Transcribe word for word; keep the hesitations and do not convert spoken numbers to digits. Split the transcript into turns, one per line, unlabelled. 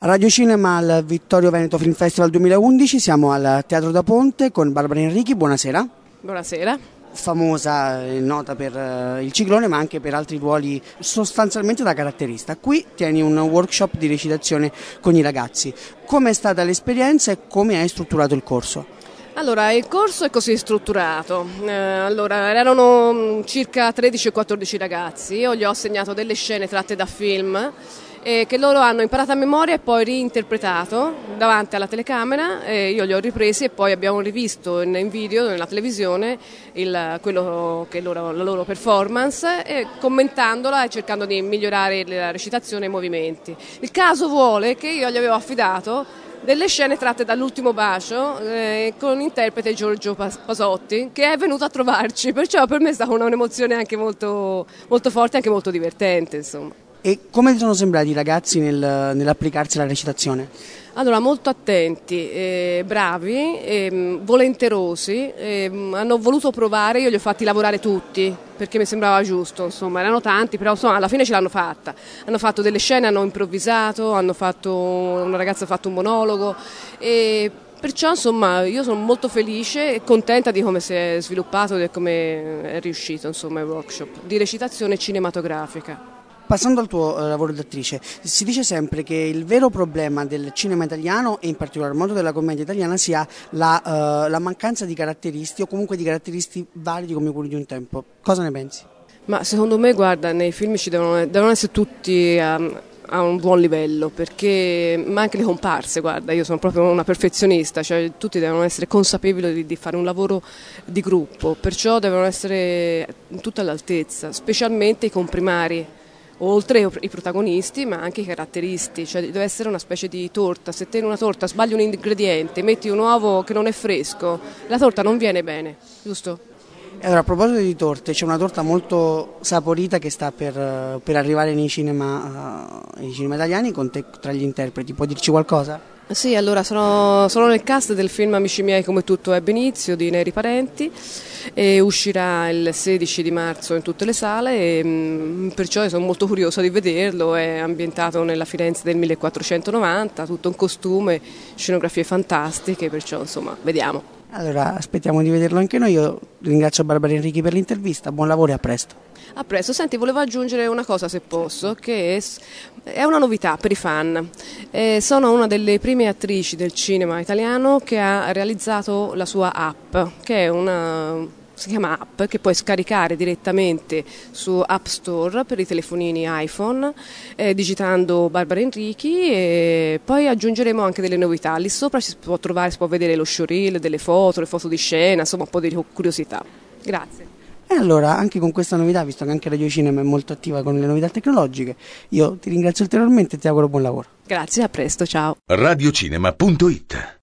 Radio Cinema al Vittorio Veneto Film Festival duemilaundici, siamo al Teatro da Ponte con Barbara Enrichi, buonasera.
Buonasera.
Famosa e nota per uh, il ciclone, ma anche per altri ruoli sostanzialmente da caratterista. Qui tieni un workshop di recitazione con i ragazzi. Come è stata l'esperienza e come hai strutturato il corso?
Allora, il corso è così strutturato. Eh, allora, erano circa tredici o quattordici ragazzi. Io gli ho assegnato delle scene tratte da film eh, che loro hanno imparato a memoria e poi reinterpretato davanti alla telecamera. Eh, io li ho ripresi e poi abbiamo rivisto in, in video, nella televisione, il, quello che loro, la loro performance, eh, commentandola e cercando di migliorare la recitazione e i movimenti. Il caso vuole che io gli avevo affidato delle scene tratte dall'Ultimo bacio eh, con interprete Giorgio Pasotti, che è venuto a trovarci, perciò per me è stata un'emozione anche molto, molto forte e anche molto divertente, insomma.
E come ti sono sembrati i ragazzi nel, nell'applicarsi alla recitazione?
Allora, molto attenti, eh, bravi, eh, volenterosi, eh, hanno voluto provare, io li ho fatti lavorare tutti perché mi sembrava giusto, insomma, erano tanti, però insomma, alla fine ce l'hanno fatta. Hanno fatto delle scene, hanno improvvisato, hanno fatto, una ragazza ha fatto un monologo e perciò insomma io sono molto felice e contenta di come si è sviluppato e di come è riuscito, insomma, il workshop di recitazione cinematografica.
Passando al tuo eh, lavoro d'attrice, si dice sempre che il vero problema del cinema italiano e in particolar modo della commedia italiana sia la, uh, la mancanza di caratteristi o comunque di caratteristi validi come quelli di un tempo. Cosa ne pensi?
Ma secondo me, guarda, nei film ci devono, devono essere tutti a, a un buon livello, perché ma anche le comparse, guarda, io sono proprio una perfezionista, cioè tutti devono essere consapevoli di, di fare un lavoro di gruppo, perciò devono essere tutti all'altezza, specialmente i comprimari. Oltre i protagonisti, ma anche i caratteristi, cioè deve essere una specie di torta. Se te in una torta sbagli un ingrediente, metti un uovo che non è fresco, la torta non viene bene, giusto?
E allora, a proposito di torte, c'è una torta molto saporita che sta per, per arrivare nei cinema, uh, nei cinema italiani con te tra gli interpreti, puoi dirci qualcosa?
Sì, allora sono, sono nel cast del film Amici miei come tutto ebbe inizio di Neri Parenti e uscirà il sedici di marzo in tutte le sale e mh, perciò sono molto curiosa di vederlo. È ambientato nella Firenze del millequattrocentonovanta, tutto in costume, scenografie fantastiche, perciò insomma vediamo.
Allora aspettiamo di vederlo anche noi. Io ringrazio Barbara Enrichi per l'intervista, buon lavoro e a presto.
A presto. Senti, volevo aggiungere una cosa se posso, che è una novità per i fan. Eh, sono una delle prime attrici del cinema italiano che ha realizzato la sua app, che è una... si chiama app, che puoi scaricare direttamente su App Store per i telefonini iPhone, eh, digitando Barbara Enrichi, e poi aggiungeremo anche delle novità. Lì sopra si può trovare, si può vedere lo showreel, delle foto, le foto di scena, insomma un po' di curiosità. Grazie.
E allora, anche con questa novità, visto che anche Radio Cinema è molto attiva con le novità tecnologiche, io ti ringrazio ulteriormente e ti auguro buon lavoro.
Grazie, a presto, ciao.
radiocinema punto it